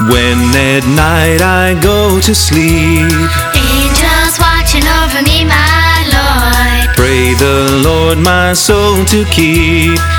When at night I go to sleep, angels watching over me, my Lord. pray the Lord my soul to keep.